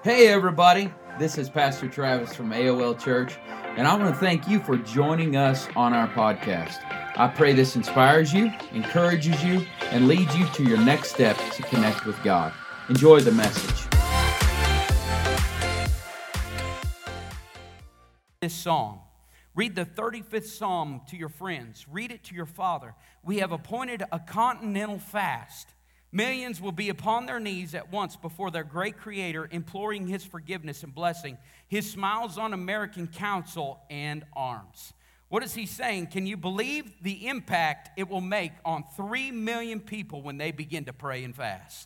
Hey everybody, this is Pastor Travis from AOL Church, and I want to thank you for joining us on our podcast. I pray this inspires you, encourages you, and leads you to your next step to connect with God. Enjoy the message. This psalm. Read the 35th Psalm to your friends. Read it to your father. We have appointed a continental fast. Millions will be upon their knees at once before their great Creator, imploring His forgiveness and blessing. His smiles on American council and arms. What is he saying? Can you believe the impact it will make on 3 million people when they begin to pray and fast?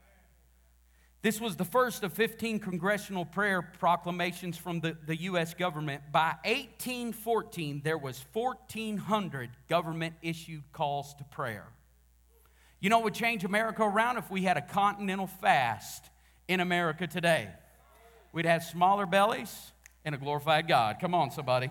This was the first of 15 congressional prayer proclamations from the U.S. government. By 1814, there was 1,400 government-issued calls to prayer. You know what would change America around if we had a continental fast in America today? We'd have smaller bellies and a glorified God. Come on, somebody.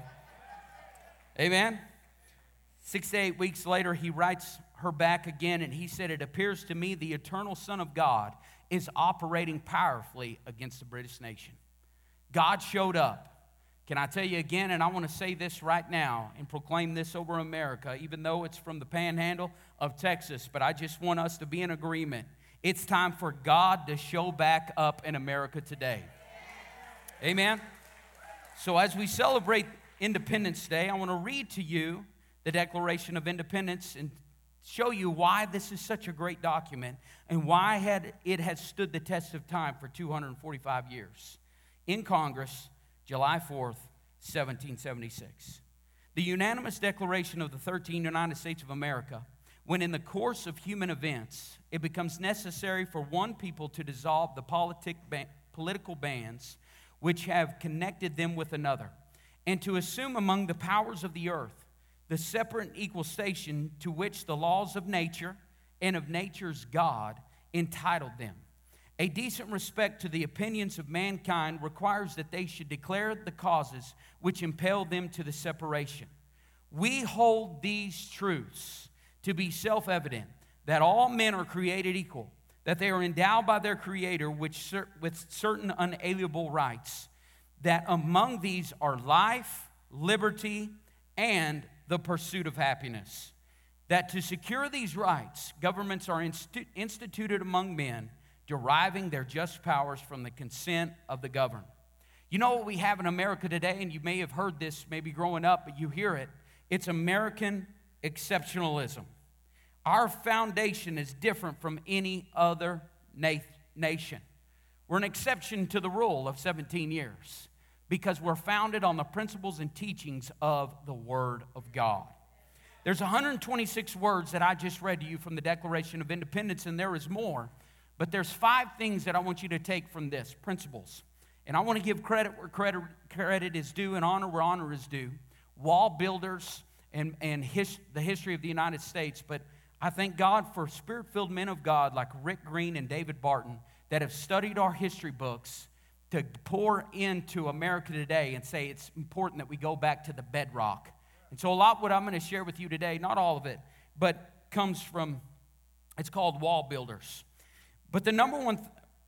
Amen? 6 to 8 weeks later, he writes her back again, and he said, "It appears to me the eternal Son of God is operating powerfully against the British nation." God showed up. Can I tell you again, and I want to say this right now and proclaim this over America, even though it's from the panhandle of Texas, but I just want us to be in agreement. It's time for God to show back up in America today. Amen? So as we celebrate Independence Day, I want to read to you the Declaration of Independence and show you why this is such a great document and why it has stood the test of time for 245 years. In Congress, July 4th, 1776. The unanimous declaration of the 13 United States of America, when in the course of human events, it becomes necessary for one people to dissolve the political bands which have connected them with another, and to assume among the powers of the earth the separate and equal station to which the laws of nature and of nature's God entitled them. A decent respect to the opinions of mankind requires that they should declare the causes which impel them to the separation. We hold these truths to be self-evident, that all men are created equal, that they are endowed by their Creator with certain unalienable rights, that among these are life, liberty, and the pursuit of happiness, that to secure these rights, governments are instituted among men, deriving their just powers from the consent of the governed. You know what we have in America today, and you may have heard this maybe growing up, but you hear it. It's American exceptionalism. Our foundation is different from any other nation. We're an exception to the rule of 17 years because we're founded on the principles and teachings of the Word of God. There's 126 words that I just read to you from the Declaration of Independence, and there is more. But there's 5 things that I want you to take from this, principles. And I want to give credit where credit is due and honor where honor is due. Wall builders and the history of the United States. But I thank God for spirit-filled men of God like Rick Green and David Barton that have studied our history books to pour into America today and say it's important that we go back to the bedrock. And so a lot of what I'm going to share with you today, not all of it, but comes from, it's called Wall Builders. But the number one,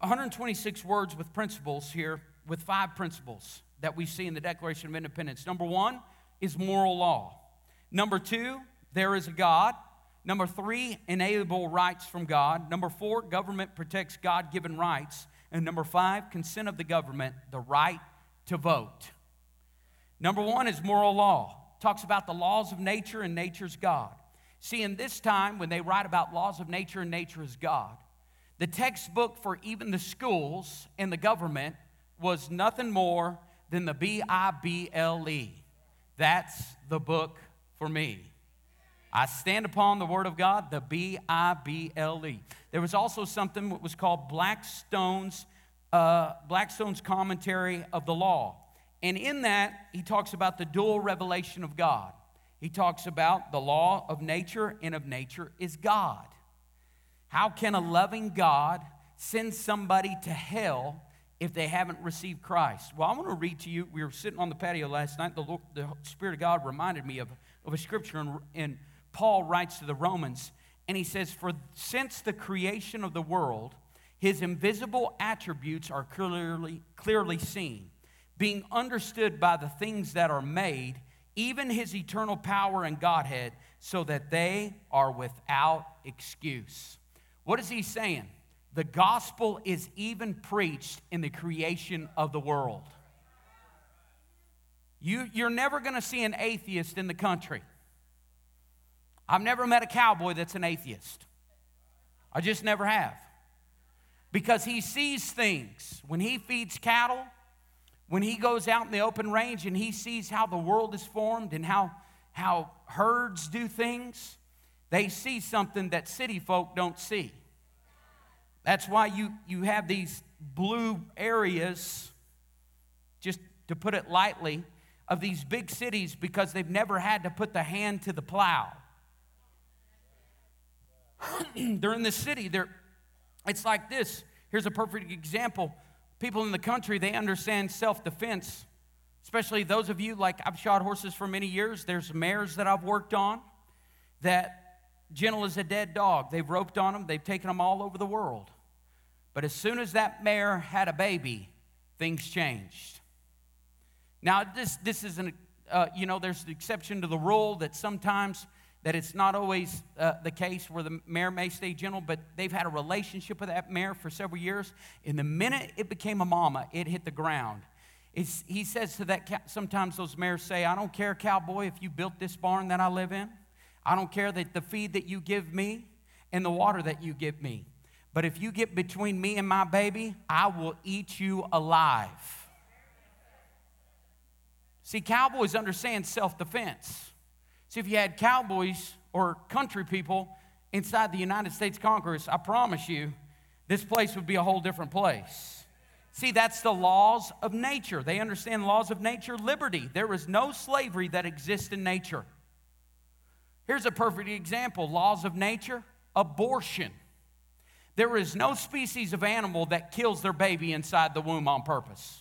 126 words with principles here, with 5 principles that we see in the Declaration of Independence. Number 1 is moral law. Number 2, there is a God. Number 3, inalienable rights from God. Number 4, government protects God-given rights. And number 5, consent of the government, the right to vote. Number 1 is moral law. Talks about the laws of nature and nature's God. See, in this time, when they write about laws of nature and nature is God, the textbook for even the schools and the government was nothing more than the Bible. That's the book for me. I stand upon the Word of God, the Bible. There was also something that was called Blackstone's Commentary of the Law. And in that, he talks about the dual revelation of God. He talks about the law of nature, and of nature is God. How can a loving God send somebody to hell if they haven't received Christ? Well, I want to read to you. We were sitting on the patio last night. The Spirit of God reminded me of a scripture, and Paul writes to the Romans, and he says, "For since the creation of the world, His invisible attributes are clearly seen, being understood by the things that are made, even his eternal power and Godhead, so that they are without excuse. What is he saying? The gospel is even preached in the creation of the world. You're never going to see an atheist in the country. I've never met a cowboy that's an atheist. I just never have. Because he sees things. When he feeds cattle, when he goes out in the open range and he sees how the world is formed and how herds do things, they see something that city folk don't see. That's why you have these blue areas, just to put it lightly, of these big cities because they've never had to put the hand to the plow. They're in the city. It's like this. Here's a perfect example. People in the country, they understand self-defense, especially those of you, like I've shot horses for many years. There's mares that I've worked on that gentle as a dead dog. They've roped on them. They've taken them all over the world. But as soon as that mare had a baby, things changed. Now, this isn't, there's an exception to the rule that sometimes that it's not always the case where the mare may stay gentle, but they've had a relationship with that mare for several years. And the minute it became a mama, it hit the ground. He says to that, sometimes those mares say, I don't care, cowboy, if you built this barn that I live in. I don't care that the feed that you give me and the water that you give me. But if you get between me and my baby, I will eat you alive. See, cowboys understand self-defense. See, if you had cowboys or country people inside the United States Congress, I promise you, this place would be a whole different place. See, that's the laws of nature. They understand laws of nature, liberty. There is no slavery that exists in nature. Here's a perfect example. Laws of nature, abortion. There is no species of animal that kills their baby inside the womb on purpose.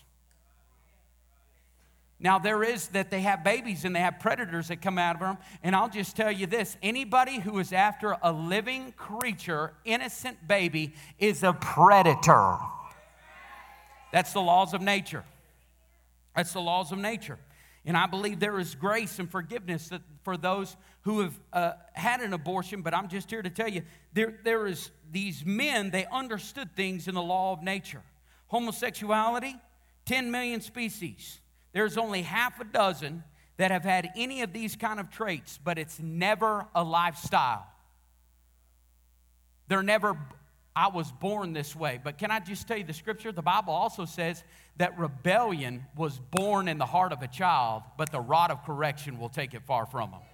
Now, there is that they have babies and they have predators that come out of them. And I'll just tell you this. Anybody who is after a living creature, innocent baby, is a predator. That's the laws of nature. That's the laws of nature. And I believe there is grace and forgiveness for those who have had an abortion. But I'm just here to tell you, there is these men, they understood things in the law of nature. Homosexuality, 10 million species. There's only half a dozen that have had any of these kind of traits, but it's never a lifestyle. They're never, I was born this way. But can I just tell you the scripture? The Bible also says that rebellion was born in the heart of a child, but the rod of correction will take it far from him.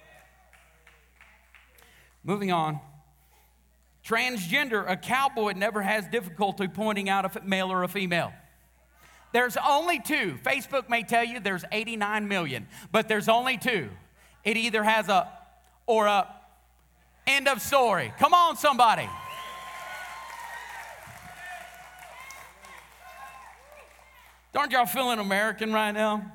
Moving on. Transgender, a cowboy never has difficulty pointing out if it's male or a female. There's only two. Facebook may tell you there's 89 million, but there's only two. It either has a or a. End of story. Come on, somebody. Aren't y'all feeling American right now?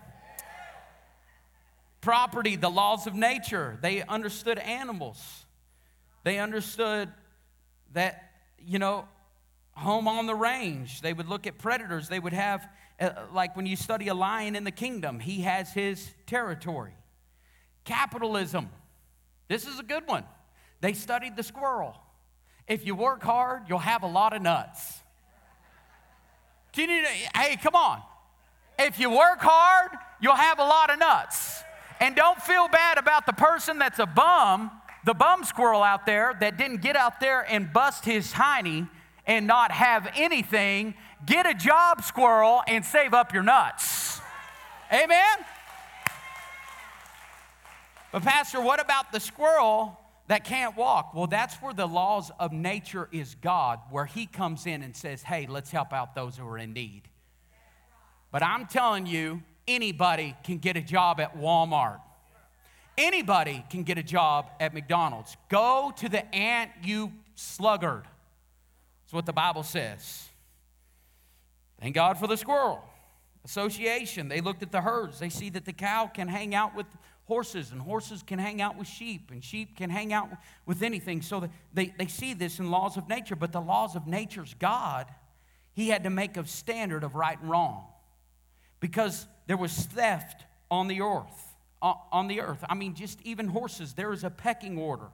Property, the laws of nature. They understood animals. They understood that, home on the range. They would look at predators. They would have, like when you study a lion in the kingdom, he has his territory. Capitalism. This is a good one. They studied the squirrel. If you work hard, you'll have a lot of nuts. Hey, come on. If you work hard, you'll have a lot of nuts. And don't feel bad about the person that's a bum, the bum squirrel out there that didn't get out there and bust his hiney and not have anything. Get a job, squirrel, and save up your nuts. Amen? But Pastor, what about the squirrel that can't walk? Well, that's where the laws of nature is God, where he comes in and says, hey, let's help out those who are in need. But I'm telling you, anybody can get a job at Walmart. Anybody can get a job at McDonald's. Go to the ant, you sluggard. That's what the Bible says. Thank God for the squirrel. Association, they looked at the herds. They see that the cow can hang out with horses, and horses can hang out with sheep, and sheep can hang out with anything. So they see this in laws of nature, but the laws of nature's God, he had to make a standard of right and wrong because there was theft on the earth. I mean, just even horses, there is a pecking order.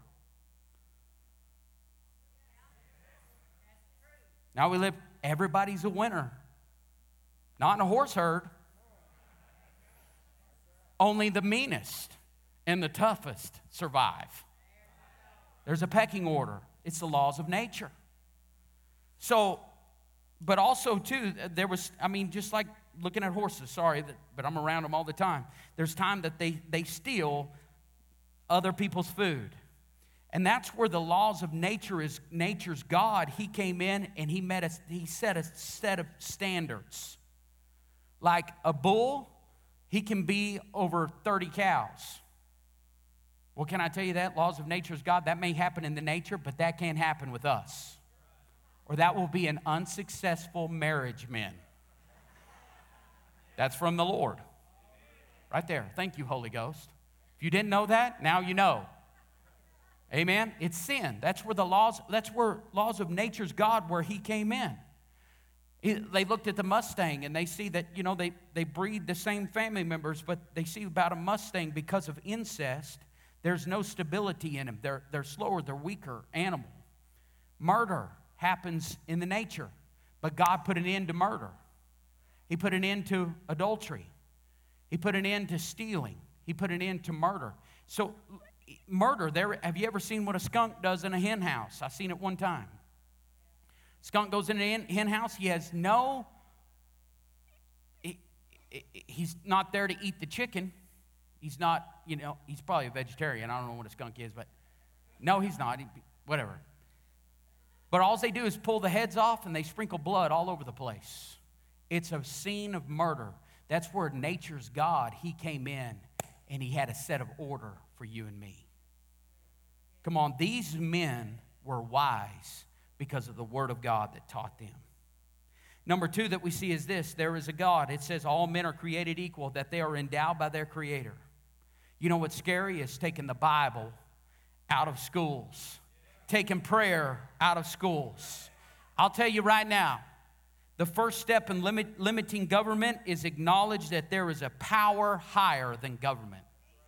Now everybody's a winner. Not in a horse herd. Only the meanest and the toughest survive. There's a pecking order. It's the laws of nature. So, but also too, there was, just like looking at horses, but I'm around them all the time. There's time that they steal other people's food. And that's where the laws of nature is nature's God. He came in and he set a set of standards. Like a bull, he can be over 30 cows. Well, can I tell you that? Laws of nature's God, that may happen in the nature, but that can't happen with us. Or that will be an unsuccessful marriage, men. That's from the Lord. Right there. Thank you, Holy Ghost. If you didn't know that, now you know. Amen? It's sin. That's where laws of nature's God, where he came in. They looked at the Mustang and they see that, they breed the same family members, but they see about a Mustang because of incest, there's no stability in them. They're slower, they're weaker animal. Murder happens in the nature, but God put an end to murder. He put an end to adultery. He put an end to stealing. He put an end to murder. So murder, have you ever seen what a skunk does in a hen house? I seen it one time. Skunk goes in a hen house. He has he's not there to eat the chicken. He's not, he's probably a vegetarian. I don't know what a skunk is, but no, he's not. Whatever. But all they do is pull the heads off and they sprinkle blood all over the place. It's a scene of murder. That's where nature's God, he came in and he had a set of order for you and me. Come on, these men were wise because of the word of God that taught them. Number two that we see is this: there is a God. It says all men are created equal, that they are endowed by their Creator. You know what's scary is taking the Bible out of schools, taking prayer out of schools. I'll tell you right now, the first step in limiting government is acknowledge that there is a power higher than government.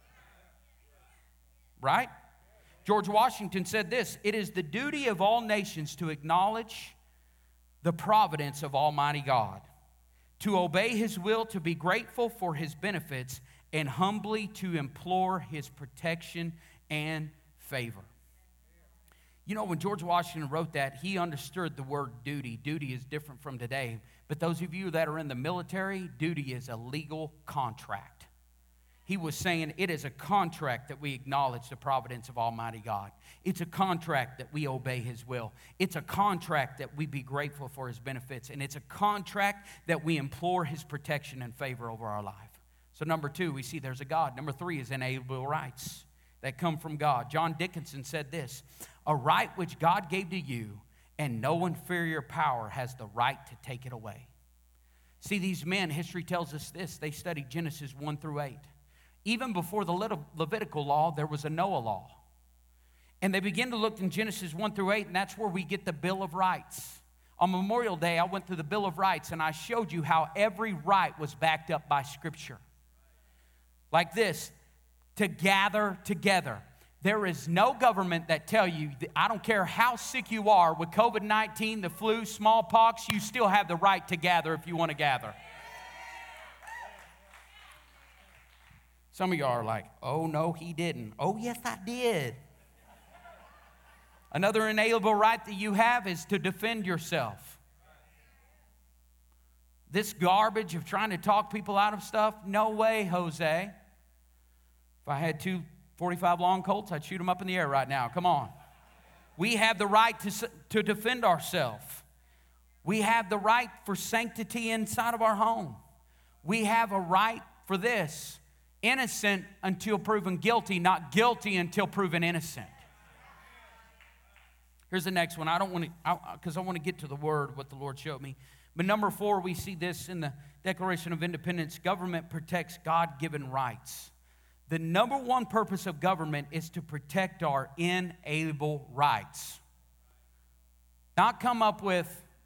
Right? George Washington said this: it is the duty of all nations to acknowledge the providence of Almighty God, to obey his will, to be grateful for his benefits, and humbly to implore his protection and favor. You know, when George Washington wrote that, he understood the word duty. Duty is different from today. But those of you that are in the military, duty is a legal contract. He was saying it is a contract that we acknowledge the providence of Almighty God. It's a contract that we obey his will. It's a contract that we be grateful for his benefits. And it's a contract that we implore his protection and favor over our life. So number two, we see there's a God. Number three is inalienable rights that come from God. John Dickinson said this: a right which God gave to you, and no inferior power has the right to take it away. See, these men, history tells us this, they studied Genesis 1 through 8. Even before the Levitical law, there was a Noah law. And they begin to look in Genesis 1 through 8, and that's where we get the Bill of Rights. On Memorial Day, I went through the Bill of Rights, and I showed you how every right was backed up by Scripture. Like this: to gather together. There is no government that tell you, I don't care how sick you are with COVID-19, the flu, smallpox, you still have the right to gather if you want to gather. Some of you are like, oh, no, he didn't. Oh, yes, I did. Another inalienable right that you have is to defend yourself. This garbage of trying to talk people out of stuff, no way, Jose. If I had 2 45 long Colts, I'd shoot them up in the air right now. Come on. We have the right to defend ourselves. We have the right for sanctity inside of our home. We have a right for this: innocent until proven guilty, not guilty until proven innocent. Here's the next one. Because I want to get to the word, what the Lord showed me. But number 4, we see this in the Declaration of Independence. Government protects God-given rights. The number one purpose of government is to protect our inalienable rights. Not come up with,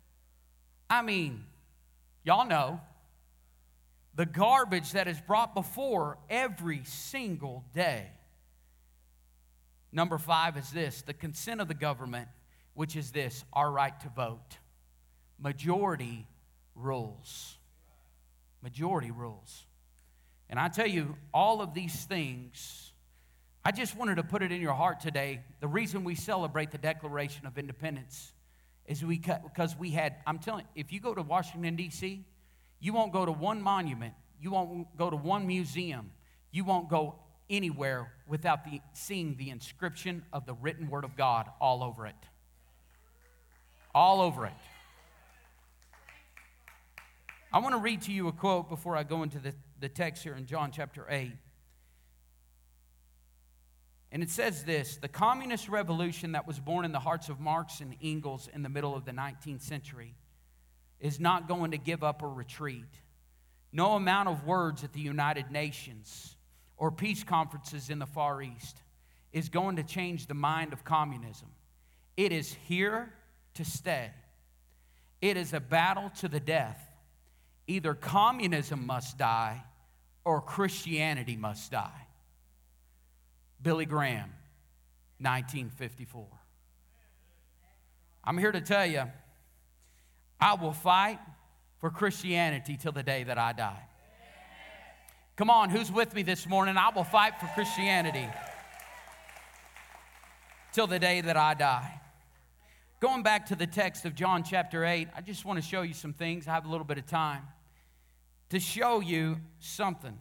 y'all know, the garbage that is brought before every single day. Number 5 is this, the consent of the government, which is this, our right to vote. Majority rules. Majority rules. And I tell you, all of these things, I just wanted to put it in your heart today. The reason we celebrate the Declaration of Independence is because we had, I'm telling you, if you go to Washington, D.C., you won't go to one monument. You won't go to one museum. You won't go anywhere without seeing the inscription of the written word of God all over it. All over it. I want to read to you a quote before I go into the text here in John chapter 8. And it says this, the communist revolution that was born in the hearts of Marx and Engels in the middle of the 19th century is not going to give up or retreat. No amount of words at the United Nations or peace conferences in the Far East is going to change the mind of communism. It is here to stay. It is a battle to the death. Either communism must die or Christianity must die. Billy Graham, 1954. I'm here to tell you, I will fight for Christianity till the day that I die. Come on, who's with me this morning? I will fight for Christianity till the day that I die. Going back to the text of John chapter 8, I just want to show you some things. I have a little bit of time to show you something.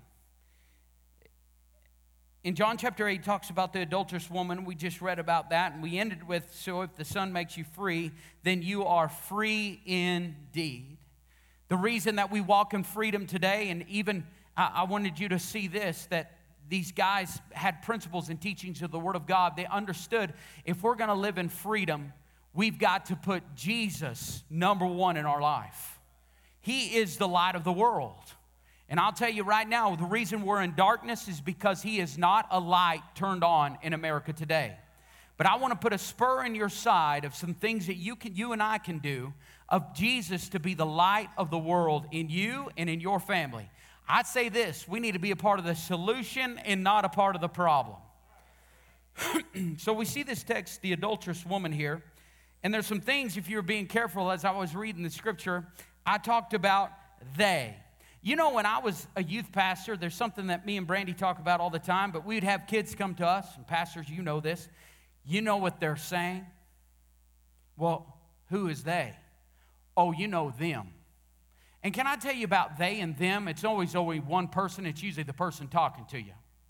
In John chapter 8, it talks about the adulterous woman. We just read about that, and we ended with, so if the Son makes you free, then you are free indeed. The reason that we walk in freedom today, and even I wanted you to see this, that these guys had principles and teachings of the Word of God. They understood if we're going to live in freedom, we've got to put Jesus number one in our life. He is the light of the world. And I'll tell you right now, the reason we're in darkness is because he is not a light turned on in America today. But I want to put a spur in your side of some things that you and I can do of Jesus to be the light of the world in you and in your family. I'd say this, we need to be a part of the solution and not a part of the problem. So we see this text, the adulterous woman here, and there's some things, if you're being careful, as I was reading the scripture, I talked about they. You know, when I was a youth pastor, there's something that me and Brandy talk about all the time, but we'd have kids come to us, and pastors, you know this. You know what they're saying? Well, who is they? Oh, you know them. And can I tell you about they and them? It's always only one person. It's usually the person talking to you.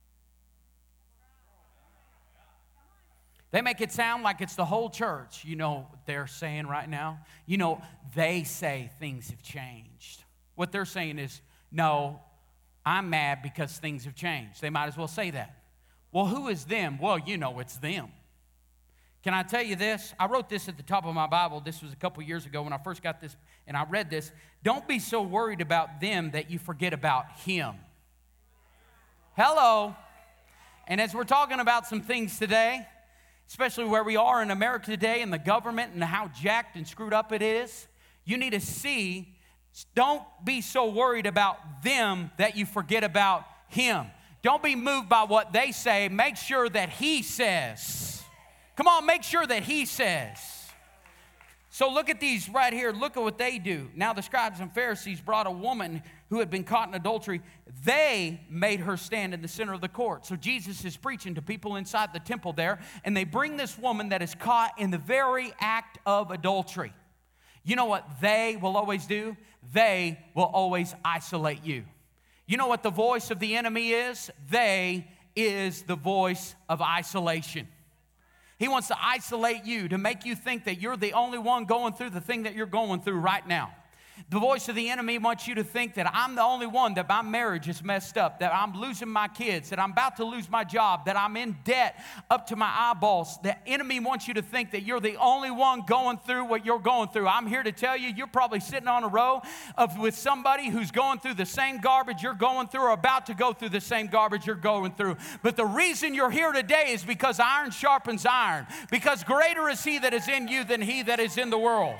They make it sound like it's the whole church. You know what they're saying right now? You know, they say things have changed. What they're saying is, no, I'm mad because things have changed. They might as well say that. Well, who is them? Well, you know it's them. Can I tell you this? I wrote this at the top of my Bible. This was a couple years ago when I first got this, and I read this. Don't be so worried about them that you forget about him. Hello. And as we're talking about some things today, especially where we are in America today and the government and how jacked and screwed up it is, you need to see, don't be so worried about them that you forget about him. Don't be moved by what they say. Make sure that he says. Come on, make sure that he says. So look at these right here. Look at what they do. Now the scribes and Pharisees brought a woman who had been caught in adultery. They made her stand in the center of the court. So Jesus is preaching to people inside the temple there, and they bring this woman that is caught in the very act of adultery. You know what they will always do? They will always isolate you. You know what the voice of the enemy is? They is the voice of isolation. He wants to isolate you, to make you think that you're the only one going through the thing that you're going through right now. The voice of the enemy wants you to think that I'm the only one, that my marriage is messed up, that I'm losing my kids, that I'm about to lose my job, that I'm in debt up to my eyeballs. The enemy wants you to think that you're the only one going through what you're going through. I'm here to tell you, you're probably sitting on a row with somebody who's going through the same garbage you're going through or about to go through the same garbage you're going through. But the reason you're here today is because iron sharpens iron, because greater is he that is in you than he that is in the world.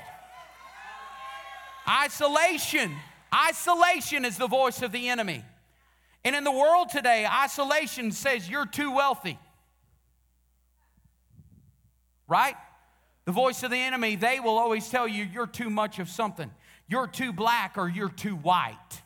Isolation is the voice of the enemy. And in the world today, isolation says you're too wealthy. Right? The voice of the enemy, they will always tell you you're too much of something. You're too black or you're too white.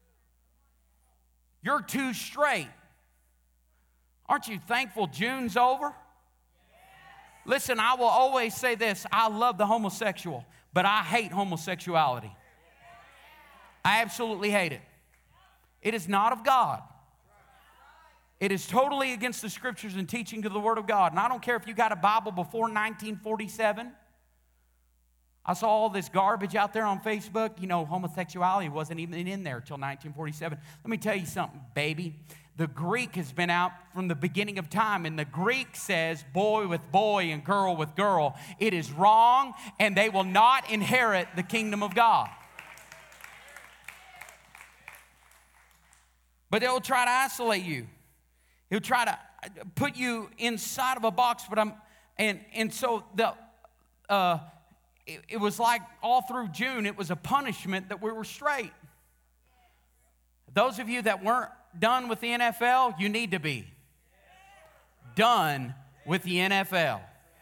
You're too straight. Aren't you thankful June's over? Listen, I will always say this. I love the homosexual, but I hate homosexuality. I absolutely hate it. It is not of God. It is totally against the scriptures and teaching to the Word of God. And I don't care if you got a Bible before 1947. I saw all this garbage out there on Facebook. You know, homosexuality wasn't even in there until 1947. Let me tell you something, baby. The Greek has been out from the beginning of time, and the Greek says boy with boy and girl with girl. It is wrong, and they will not inherit the kingdom of God. But they'll try to isolate you. He'll try to put you inside of a box. So it was like all through June, it was a punishment that we were straight. Those of you that weren't done with the NFL, you need to be done with the NFL.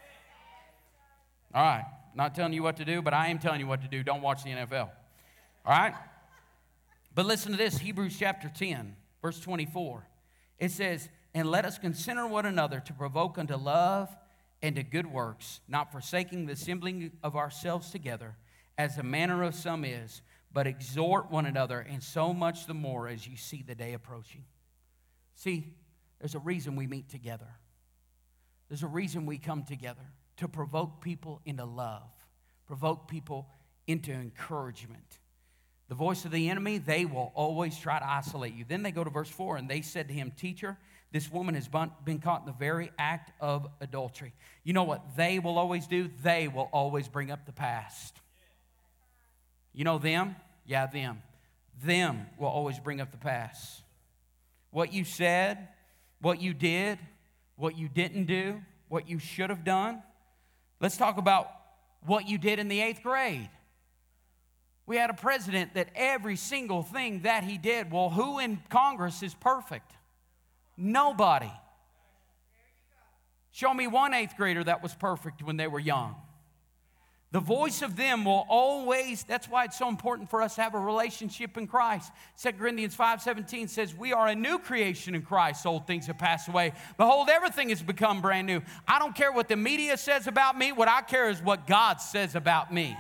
All right, not telling you what to do, but I am telling you what to do. Don't watch the NFL. All right? But listen to this, Hebrews chapter 10, verse 24. It says, and let us consider one another to provoke unto love and to good works, not forsaking the assembling of ourselves together, as the manner of some is, but exhort one another, and so much the more as you see the day approaching. See, there's a reason we meet together. There's a reason we come together, to provoke people into love, provoke people into encouragement. The voice of the enemy, they will always try to isolate you. Then they go to verse 4, and they said to him, Teacher, this woman has been caught in the very act of adultery. You know what they will always do? They will always bring up the past. You know them? Yeah, them. Them will always bring up the past. What you said, what you did, what you didn't do, what you should have done. Let's talk about what you did in the 8th grade. We had a president that every single thing that he did, well, who in Congress is perfect? Nobody. Show me one 8th grader that was perfect when they were young. The voice of them will always, that's why it's so important for us to have a relationship in Christ. 2 Corinthians 5:17 says, we are a new creation in Christ. Old things have passed away. Behold, everything has become brand new. I don't care what the media says about me. What I care is what God says about me.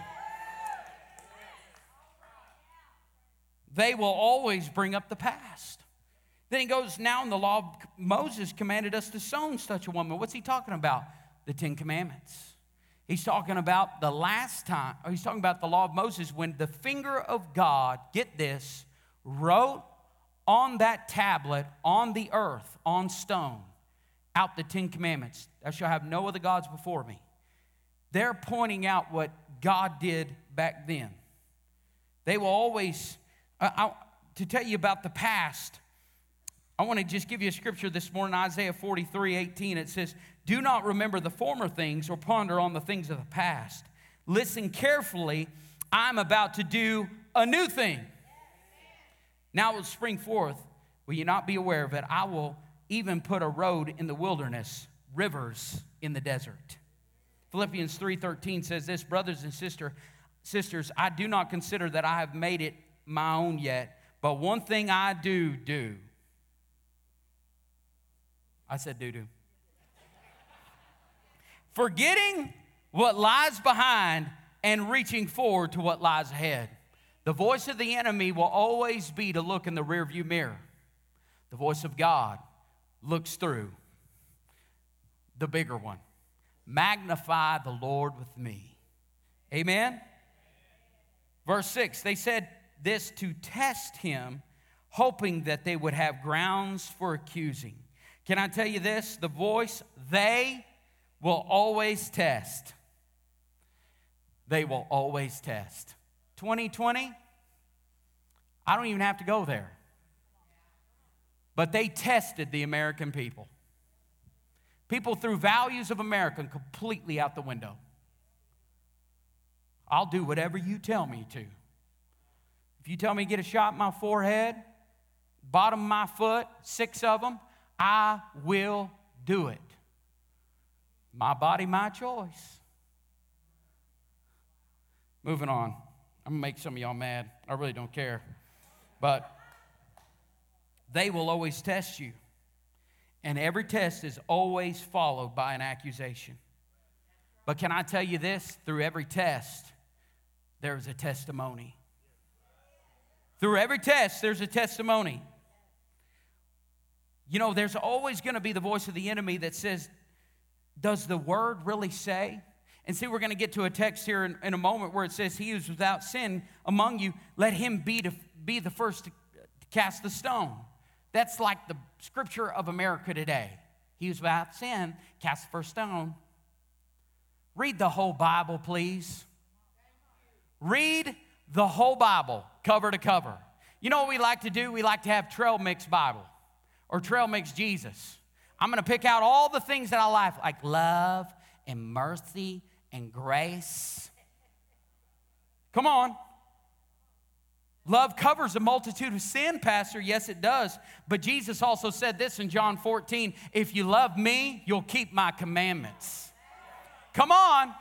They will always bring up the past. Then he goes, now in the law of Moses commanded us to stone such a woman. What's he talking about? The 10 Commandments. He's talking about the last time, or he's talking about the law of Moses when the finger of God, get this, wrote on that tablet, on the earth, on stone, out the 10 Commandments. Thou shalt have no other gods before me. They're pointing out what God did back then. They will always, to tell you about the past, I want to just give you a scripture this morning, Isaiah 43:18. It says, do not remember the former things or ponder on the things of the past. Listen carefully, I'm about to do a new thing. Now it will spring forth. Will you not be aware of it? I will even put a road in the wilderness, rivers in the desert. Philippians 3:13 says this, brothers and sisters, I do not consider that I have made it my own yet, but one thing I do. I said do. Forgetting what lies behind and reaching forward to what lies ahead. The voice of the enemy will always be to look in the rearview mirror. The voice of God looks through the bigger one. Magnify the Lord with me. Amen? Verse 6, they said this to test him, hoping that they would have grounds for accusing. Can I tell you this? The voice, they will always test. They will always test. 2020, I don't even have to go there. But they tested the American people. People threw values of America completely out the window. I'll do whatever you tell me to. If you tell me to get a shot in my forehead, bottom of my foot, 6 of them, I will do it. My body, my choice. Moving on. I'm going to make some of y'all mad. I really don't care. But they will always test you. And every test is always followed by an accusation. But can I tell you this? Through every test, there's a testimony. Through every test, there's a testimony. You know, there's always going to be the voice of the enemy that says, does the word really say? And see, we're going to get to a text here in a moment where it says, he who's without sin among you, let him be the first to cast the stone. That's like the scripture of America today. He who's without sin, cast the first stone. Read the whole Bible, please. Read the whole Bible, cover to cover. You know what we like to do? We like to have Trail Mix Bible or Trail Mix Jesus. I'm going to pick out all the things that I like love and mercy and grace. Come on. Love covers a multitude of sin, Pastor. Yes, it does. But Jesus also said this in John 14, if you love me, you'll keep my commandments. Come on.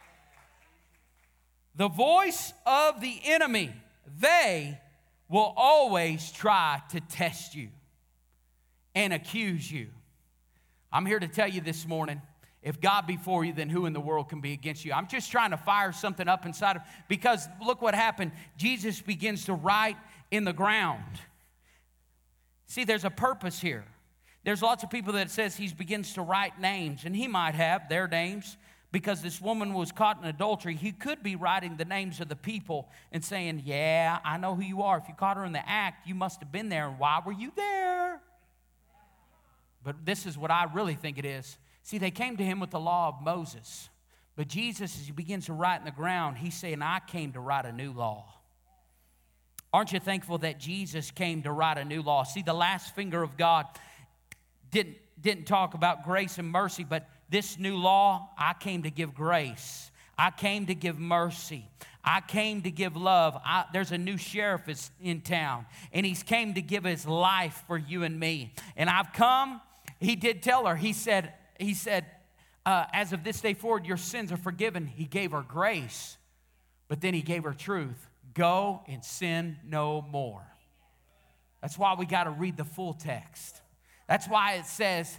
The voice of the enemy, they will always try to test you and accuse you. I'm here to tell you this morning, if God be for you, then who in the world can be against you? I'm just trying to fire something up inside of, because look what happened. Jesus begins to write in the ground. See, there's a purpose here. There's lots of people that says he begins to write names, and he might have their names because this woman was caught in adultery. He could be writing the names of the people and saying, yeah, I know who you are. If you caught her in the act, you must have been there, and why were you there? But this is what I really think it is. See, they came to him with the law of Moses. But Jesus, as he begins to write in the ground, he's saying, I came to write a new law. Aren't you thankful that Jesus came to write a new law? See, the last finger of God didn't talk about grace and mercy, but this new law, I came to give grace. I came to give mercy. I came to give love. There's a new sheriff in town, and he's came to give his life for you and me. And I've come, he did tell her, he said, as of this day forward, your sins are forgiven. He gave her grace, but then he gave her truth. Go and sin no more. That's why we got to read the full text. That's why it says,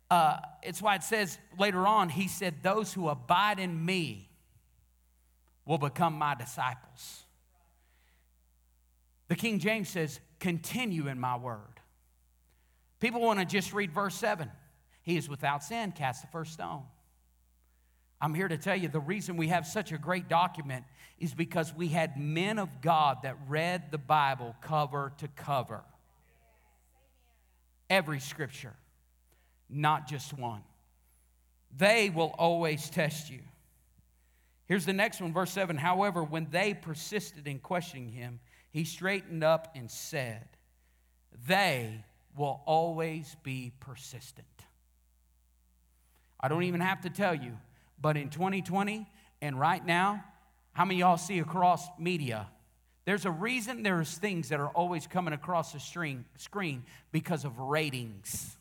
later on, he said, those who abide in me will become my disciples. The King James says, continue in my word. People want to just read verse 7. He is without sin, cast the first stone. I'm here to tell you the reason we have such a great document is because we had men of God that read the Bible cover to cover. Every scripture, not just one. They will always test you. Here's the next one, verse 7. However, when they persisted in questioning him, he straightened up and said, they will always be persistent. I don't even have to tell you, but in 2020 and right now, how many of y'all see across media? There's a reason there's things that are always coming across the screen because of ratings.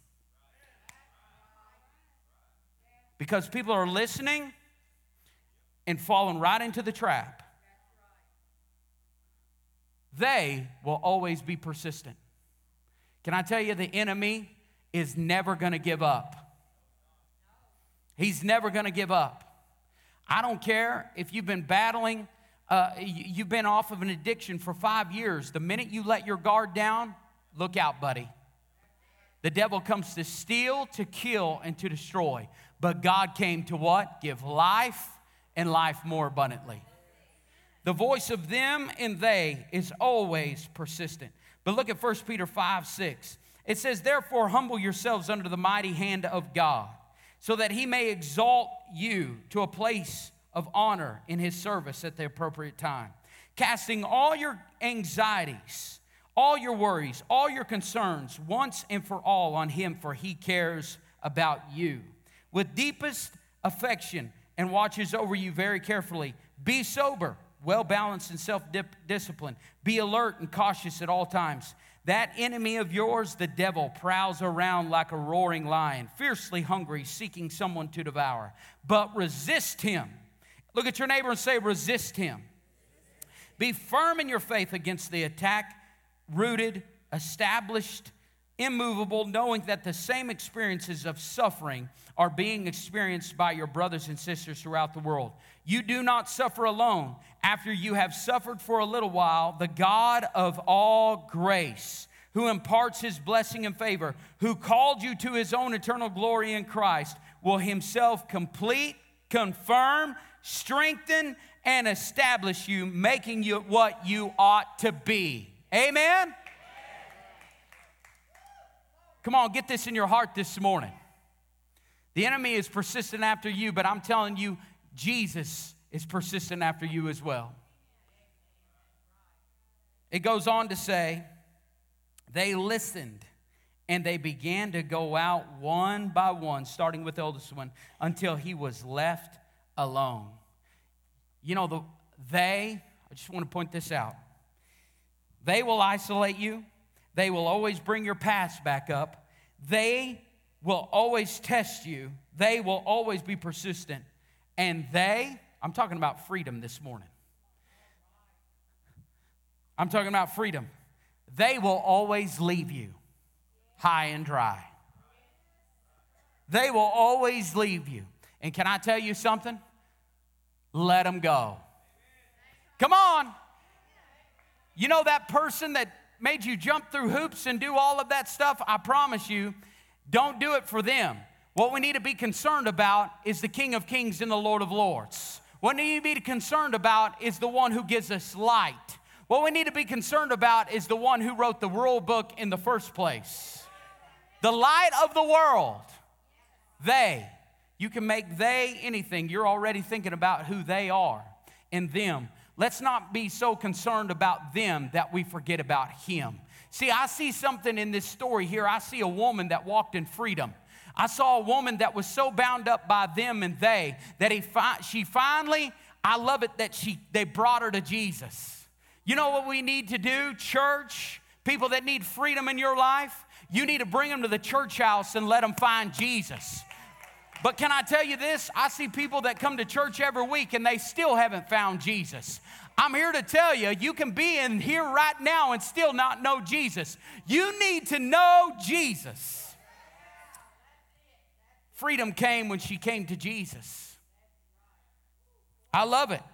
Because people are listening and falling right into the trap. They will always be persistent. Can I tell you, the enemy is never going to give up. He's never going to give up. I don't care if you've been battling, you've been off of an addiction for 5 years. The minute you let your guard down, look out, buddy. The devil comes to steal, to kill, and to destroy. But God came to what? Give life and life more abundantly. The voice of them and they is always persistent. But look at 1 Peter 5:6. It says, therefore, humble yourselves under the mighty hand of God, so that he may exalt you to a place of honor in his service at the appropriate time, casting all your anxieties, all your worries, all your concerns once and for all on him, for he cares about you. With deepest affection and watches over you very carefully. Be sober, well-balanced and self-disciplined. Be alert and cautious at all times. That enemy of yours, the devil, prowls around like a roaring lion, fiercely hungry, seeking someone to devour. But resist him. Look at your neighbor and say, resist him. Be firm in your faith against the attack, rooted, established, immovable, knowing that the same experiences of suffering are being experienced by your brothers and sisters throughout the world. You do not suffer alone. After you have suffered for a little while, the God of all grace, who imparts his blessing and favor, who called you to his own eternal glory in Christ, will himself complete, confirm, strengthen, and establish you, making you what you ought to be. Amen? Come on, get this in your heart this morning. The enemy is persistent after you, but I'm telling you, Jesus is persistent after you as well. It goes on to say, they listened and they began to go out one by one, starting with the oldest one, until he was left alone. You know, I just want to point this out. They will isolate you. They will always bring your past back up. They will always test you. They will always be persistent. And I'm talking about freedom this morning. I'm talking about freedom. They will always leave you high and dry. They will always leave you. And can I tell you something? Let them go. Come on. You know that person that made you jump through hoops and do all of that stuff? I promise you, don't do it for them. What we need to be concerned about is the King of Kings and the Lord of Lords. What we need to be concerned about is the one who gives us light. What we need to be concerned about is the one who wrote the rule book in the first place. The light of the world. You can make they anything. You're already thinking about who they are and them. Let's not be so concerned about them that we forget about him. See, I see something in this story here. I see a woman that walked in freedom. I saw a woman that was so bound up by them and they that she finally, I love it that they brought her to Jesus. You know what we need to do, church? People that need freedom in your life, you need to bring them to the church house and let them find Jesus. But can I tell you this? I see people that come to church every week and they still haven't found Jesus. I'm here to tell you, you can be in here right now and still not know Jesus. You need to know Jesus. Freedom came when she came to Jesus. I love it.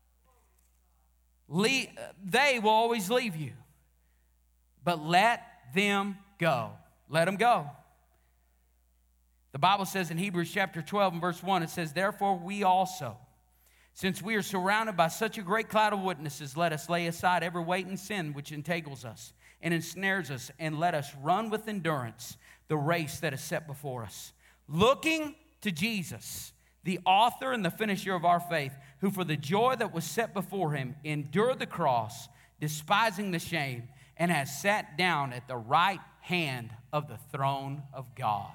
They will always leave you. But let them go. Let them go. The Bible says in Hebrews chapter 12 and verse 1, it says, therefore we also, since we are surrounded by such a great cloud of witnesses, let us lay aside every weight and sin which entangles us and ensnares us, and let us run with endurance the race that is set before us. Looking to Jesus, the author and the finisher of our faith, who for the joy that was set before him endured the cross, despising the shame, and has sat down at the right hand of the throne of God.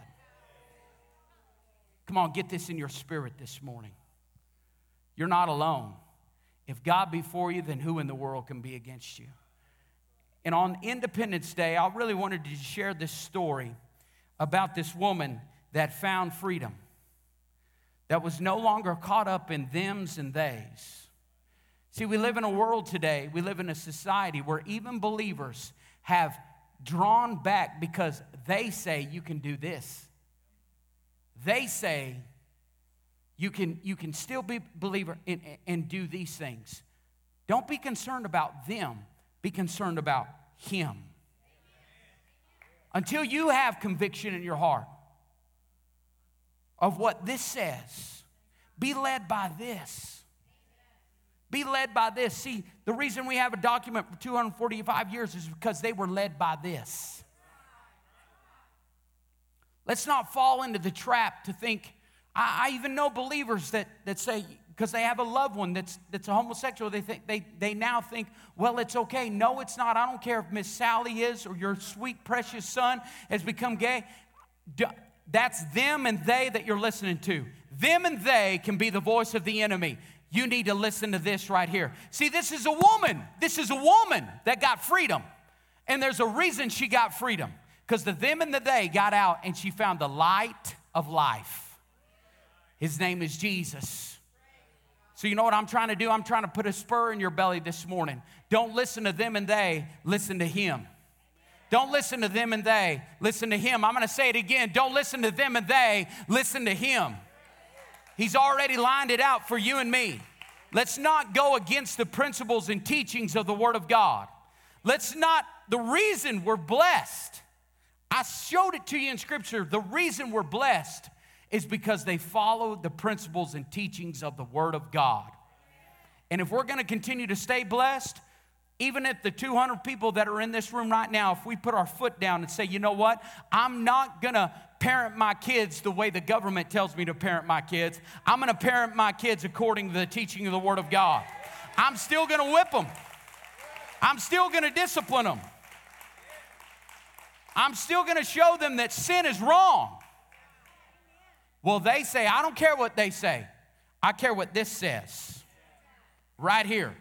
Come on, get this in your spirit this morning. You're not alone. If God be for you, then who in the world can be against you? And on Independence Day, I really wanted to share this story about this woman that found freedom, that was no longer caught up in thems and theys. See, we live in a world today, we live in a society where even believers have drawn back because they say you can do this. They say you can still be a believer and do these things. Don't be concerned about them. Be concerned about him. Until you have conviction in your heart of what this says, be led by this. Be led by this. See, the reason we have a document for 245 years is because they were led by this. Let's not fall into the trap to think, I even know believers that say, because they have a loved one that's a homosexual, they now think, well, it's okay. No, it's not. I don't care if Miss Sally is or your sweet, precious son has become gay. That's them and they that you're listening to. Them and they can be the voice of the enemy. You need to listen to this right here. See, this is a woman. This is a woman that got freedom. And there's a reason she got freedom. Because the them and the they got out and she found the light of life. His name is Jesus. So you know what I'm trying to do? I'm trying to put a spur in your belly this morning. Don't listen to them and they, listen to him. Don't listen to them and they, listen to him. I'm going to say it again. Don't listen to them and they, listen to him. He's already lined it out for you and me. Let's not go against the principles and teachings of the Word of God. The reason we're blessed, I showed it to you in Scripture, the reason we're blessed is because they follow the principles and teachings of the Word of God. And if we're going to continue to stay blessed, even if the 200 people that are in this room right now, if we put our foot down and say, you know what, I'm not going to parent my kids the way the government tells me to parent my kids. I'm going to parent my kids according to the teaching of the Word of God. I'm still going to whip them. I'm still going to discipline them. I'm still going to show them that sin is wrong. Well, they say, I don't care what they say. I care what this says. Right here.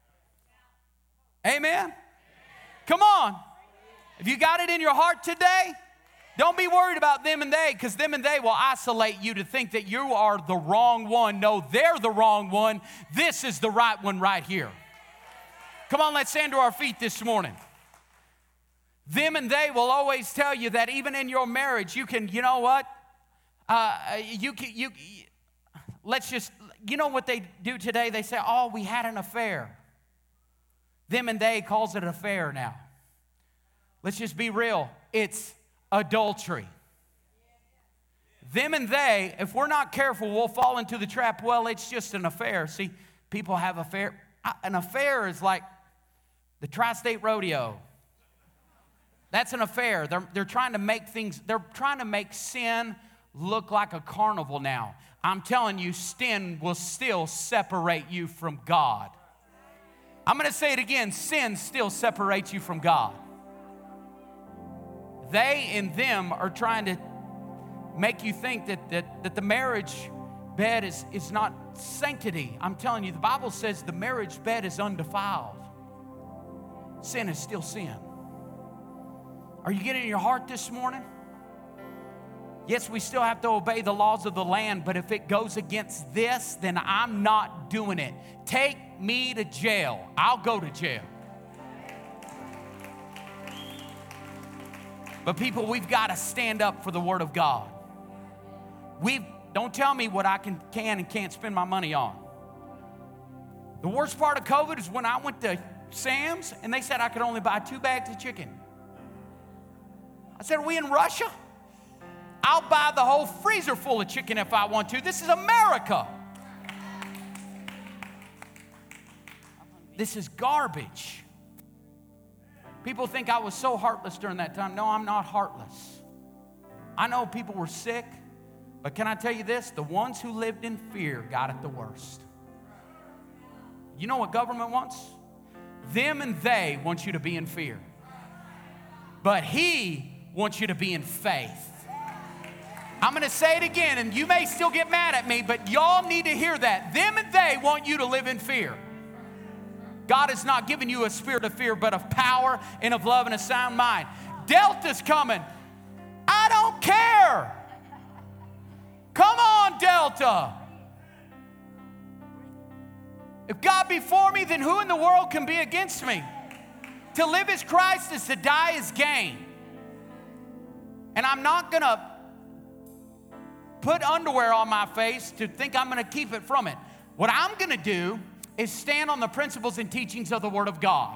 Amen? Come on. If you got it in your heart today, don't be worried about them and they, because them and they will isolate you to think that you are the wrong one. No, they're the wrong one. This is the right one right here. Come on, let's stand to our feet this morning. Them and they will always tell you that even in your marriage, you can, you know what? Let's just, you know what they do today? They say, oh, we had an affair. Them and they calls it an affair now. Let's just be real. It's adultery. Them and they, if we're not careful, we'll fall into the trap. Well, it's just an affair. See, people have affair. An affair is like the Tri-State Rodeo. That's an affair. They're trying to make things, they're trying to make sin look like a carnival now. I'm telling you, sin will still separate you from God. I'm going to say it again. Sin still separates you from God. They and them are trying to make you think that the marriage bed is not sanctity. I'm telling you, the Bible says the marriage bed is undefiled. Sin is still sin. Are you getting in your heart this morning? Yes, we still have to obey the laws of the land, but if it goes against this, then I'm not doing it. Take me to jail. I'll go to jail. But people, we've got to stand up for the Word of God. Don't tell me what I can and can't spend my money on. The worst part of COVID is when I went to Sam's and they said I could only buy 2 bags of chicken. I said, are we in Russia? I'll buy the whole freezer full of chicken if I want to. This is America. This is garbage. People think I was so heartless during that time. No, I'm not heartless. I know people were sick, but can I tell you this? The ones who lived in fear got it the worst. You know what government wants? Them and they want you to be in fear. But He wants you to be in faith. I'm going to say it again, and you may still get mad at me, but y'all need to hear that. Them and they want you to live in fear. God has not given you a spirit of fear, but of power and of love and a sound mind. Delta's coming. I don't care. Come on, Delta. If God be for me, then who in the world can be against me? To live as Christ is to die as gain. And I'm not going to put underwear on my face to think I'm going to keep it from it. What I'm going to do is stand on the principles and teachings of the Word of God.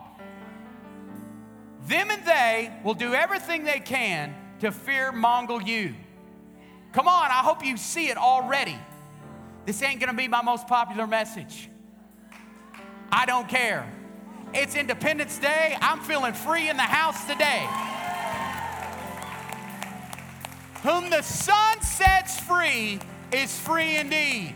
Them and they will do everything they can to fear-monger you. Come on, I hope you see it already. This ain't going to be my most popular message. I don't care. It's Independence Day. I'm feeling free in the house today. Whom the Son sets free is free indeed.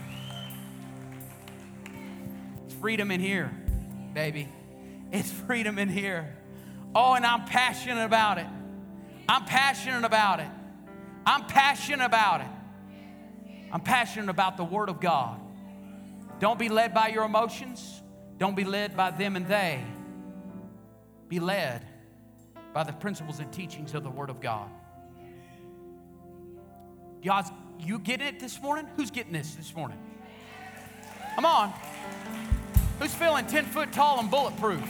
It's freedom in here, baby. It's freedom in here. Oh, and I'm passionate about it. I'm passionate about it. I'm passionate about it. I'm passionate about the Word of God. Don't be led by your emotions. Don't be led by them and they. Be led by the principles and teachings of the Word of God. God's, you getting it this morning? Who's getting this morning? Come on. Who's feeling 10 foot tall and bulletproof?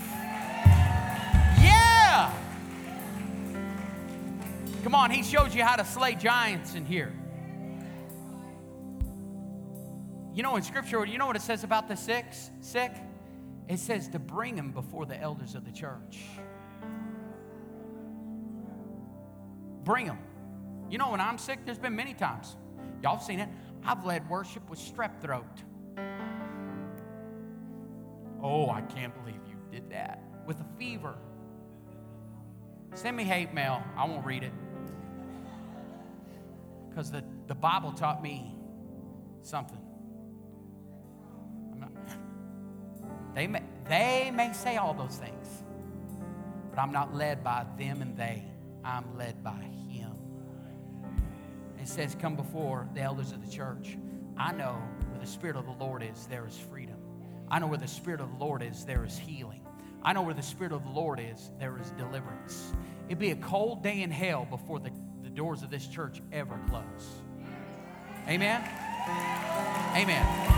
Yeah! Come on, he shows you how to slay giants in here. You know in Scripture, you know what it says about the sick? It says to bring them before the elders of the church. Bring them. You know, when I'm sick, there's been many times. Y'all have seen it. I've led worship with strep throat. Oh, I can't believe you did that. With a fever. Send me hate mail. I won't read it. Because the Bible taught me something. They may say all those things, but I'm not led by them and they. I'm led by Him. It says, come before the elders of the church. I know where the Spirit of the Lord is, there is freedom. I know where the Spirit of the Lord is, there is healing. I know where the Spirit of the Lord is, there is deliverance. It'd be a cold day in hell before the doors of this church ever close. Amen? Amen.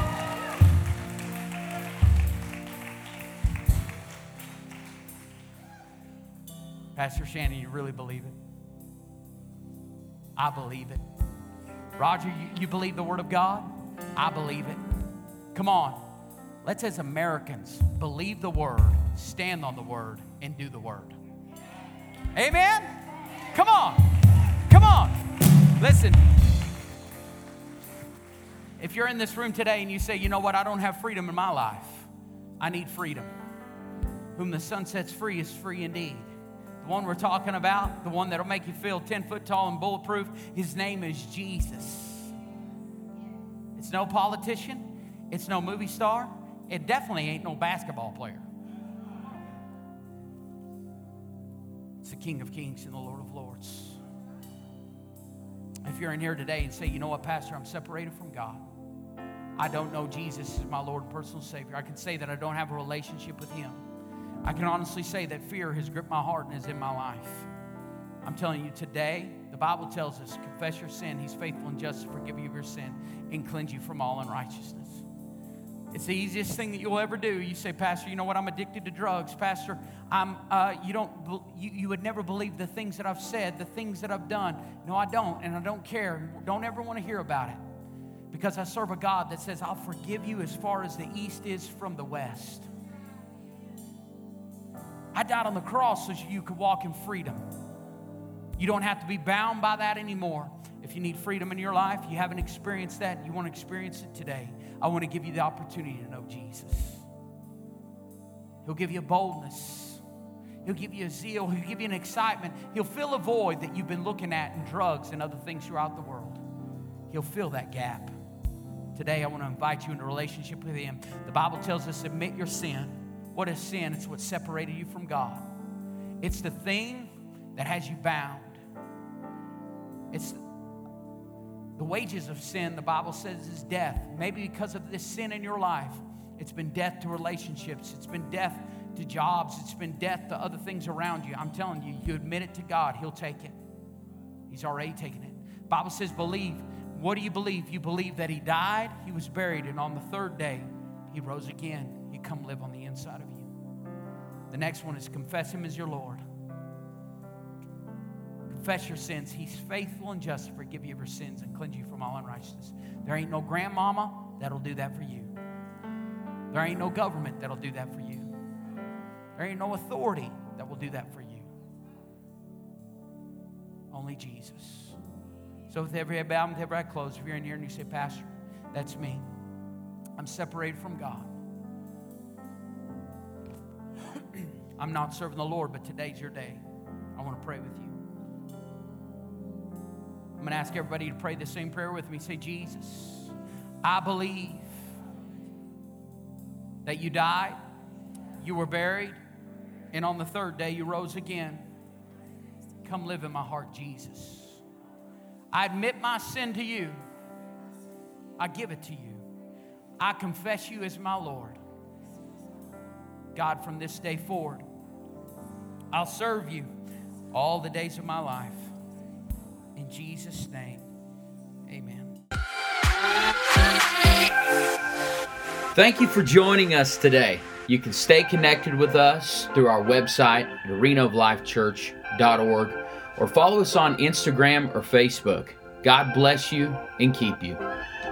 Pastor Shannon, you really believe it? I believe it. Roger, you believe the Word of God? I believe it. Come on. Let's, as Americans, believe the Word, stand on the Word, and do the Word. Amen? Come on. Come on. Listen. If you're in this room today and you say, you know what, I don't have freedom in my life. I need freedom. Whom the Son sets free is free indeed. The one we're talking about, the one that'll make you feel 10 foot tall and bulletproof, his name is Jesus. It's no politician. It's no movie star. It definitely ain't no basketball player. It's the King of Kings and the Lord of Lords. If you're in here today and say, you know what, Pastor, I'm separated from God. I don't know Jesus as my Lord and personal Savior. I can say that I don't have a relationship with Him. I can honestly say that fear has gripped my heart and is in my life. I'm telling you today, the Bible tells us, confess your sin. He's faithful and just to forgive you of your sin and cleanse you from all unrighteousness. It's the easiest thing that you'll ever do. You say, Pastor, you know what? I'm addicted to drugs. Pastor, you would never believe the things that I've said, the things that I've done. No, I don't, and I don't care. Don't ever want to hear about it. Because I serve a God that says, I'll forgive you as far as the east is from the west. I died on the cross so you could walk in freedom. You don't have to be bound by that anymore. If you need freedom in your life, you haven't experienced that, you want to experience it today, I want to give you the opportunity to know Jesus. He'll give you boldness. He'll give you a zeal. He'll give you an excitement. He'll fill a void that you've been looking at in drugs and other things throughout the world. He'll fill that gap. Today, I want to invite you into a relationship with Him. The Bible tells us, admit your sin. What is sin? It's what separated you from God. It's the thing that has you bound. It's the wages of sin, the Bible says, is death. Maybe because of this sin in your life, it's been death to relationships. It's been death to jobs. It's been death to other things around you. I'm telling you, you admit it to God, He'll take it. He's already taken it. The Bible says believe. What do you believe? You believe that He died, He was buried, and on the third day, He rose again. He come live on the inside of you. The next one is confess Him as your Lord. Confess your sins. He's faithful and just to forgive you of your sins and cleanse you from all unrighteousness. There ain't no grandmama that'll do that for you. There ain't no government that'll do that for you. There ain't no authority that will do that for you. Only Jesus. So with every head bowed, with every eye closed, if you're in here and you say, Pastor, that's me. I'm separated from God. I'm not serving the Lord, but today's your day. I want to pray with you. I'm going to ask everybody to pray the same prayer with me. Say, Jesus, I believe that you died, you were buried, and on the third day you rose again. Come live in my heart, Jesus. I admit my sin to you. I give it to you. I confess you as my Lord. God, from this day forward, I'll serve you all the days of my life. In Jesus' name, amen. Thank you for joining us today. You can stay connected with us through our website at arenaoflifechurch.org or follow us on Instagram or Facebook. God bless you and keep you.